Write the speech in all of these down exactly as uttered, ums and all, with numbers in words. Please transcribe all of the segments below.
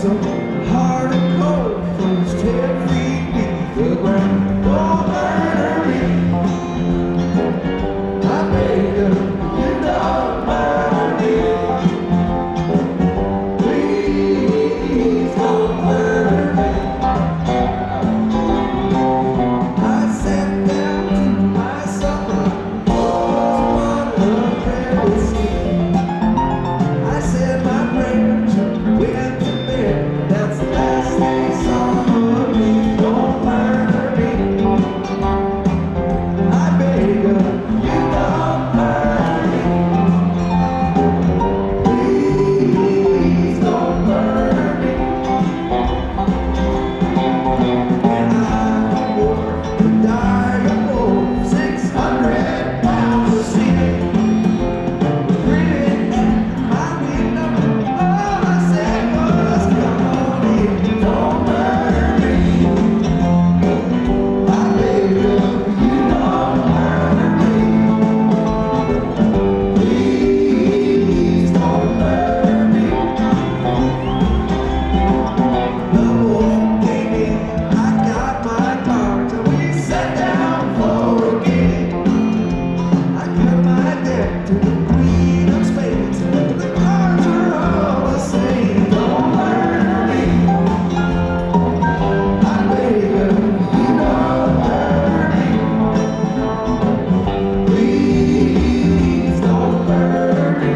so hard and cold, froze ten feet beneath the ground. Don't murder me, I beg you, you don't murder me. Please don't murder me. I sat down to my supper, poured one of prayer with sleep. I said my prayers and went to bed. That's the last they saw of me. Don't murder me, I beg you, you don't murder me. Please don't murder me. And I wore the diable six hundred pounds of steel. Grinning at my window, all I said was, come on in, don't murder me. I beg you, you don't murder me. Please don't murder me. The wolf came in, I got my cards, and we sat down for a game. I cut my deck to the queen of spades, but the cards are all the same. Don't murder me, I beg you, you don't murder me. Please don't murder me.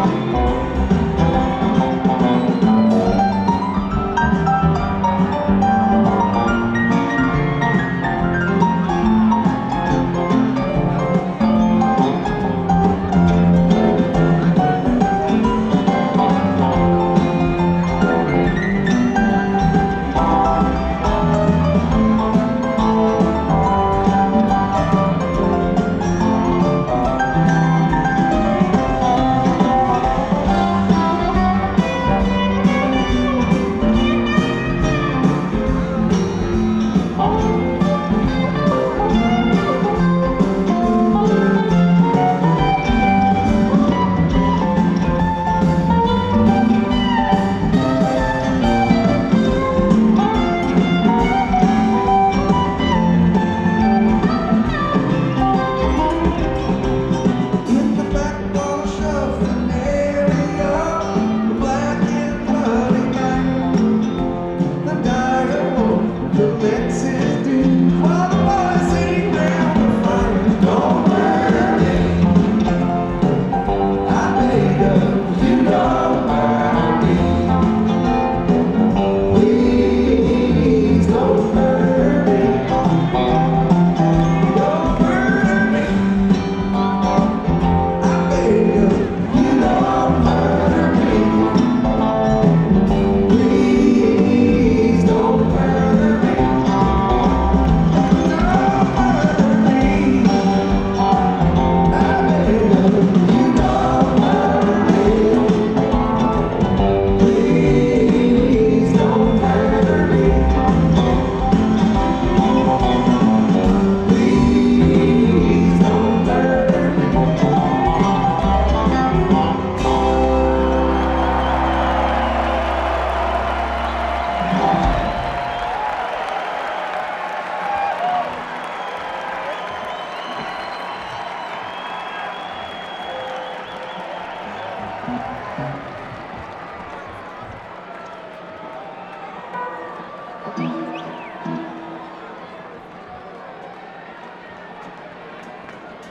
In the back wash of an area, the black and bloody night, the dire wolf collects his dues while the boys sing round the fire. Don't murder me, I beg you, you don't murder me. Please don't murder me. Don't murder me, I beg you, you don't murder me. Please don't murder me. Don't murder me, I beg you, you don't murder me. Please don't murder me. Please don't murder me. Thank you.